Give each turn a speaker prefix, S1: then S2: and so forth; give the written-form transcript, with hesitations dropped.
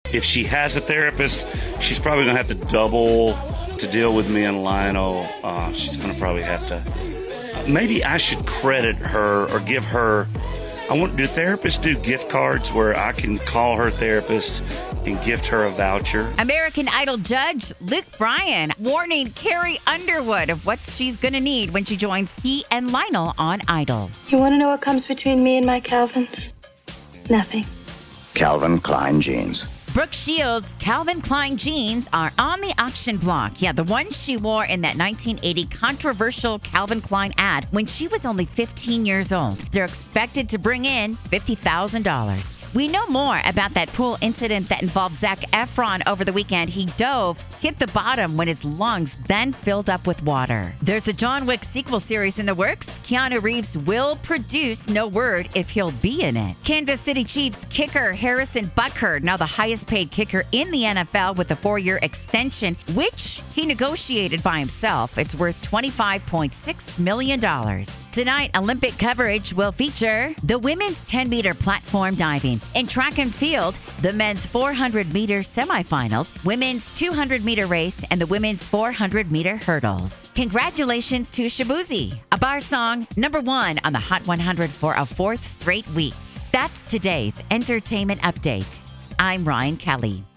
S1: If she has a therapist, she's probably going to have to double to deal with me and Lionel. She's going to probably have to. Maybe I should credit her or give her. Do therapists do gift cards where I can call her therapist and gift her a voucher?
S2: American Idol judge Luke Bryan warning Carrie Underwood of what she's going to need when she joins he and Lionel on Idol.
S3: You want to know what comes between me and my Calvins? Nothing.
S4: Calvin Klein jeans.
S2: Brooke Shields' Calvin Klein jeans are on the auction block. Yeah, the ones she wore in that 1980 controversial Calvin Klein ad when she was only 15 years old. They're expected to bring in $50,000. We know more about that pool incident that involved Zac Efron over the weekend. He dove, hit the bottom when his lungs then filled up with water. There's a John Wick sequel series in the works. Keanu Reeves will produce, no word if he'll be in it. Kansas City Chiefs kicker Harrison Butker, now the highest paid kicker in the NFL with a 4-year extension, which he negotiated by himself. It's worth $25.6 million. Tonight, Olympic coverage will feature the women's 10-meter platform diving. In track and field, the men's 400-meter semifinals, women's 200-meter race, and the women's 400-meter hurdles. Congratulations to Shabuzi, a bar song #1 on the Hot 100 for a 4th straight week. That's today's entertainment update. I'm Ryan Kelly.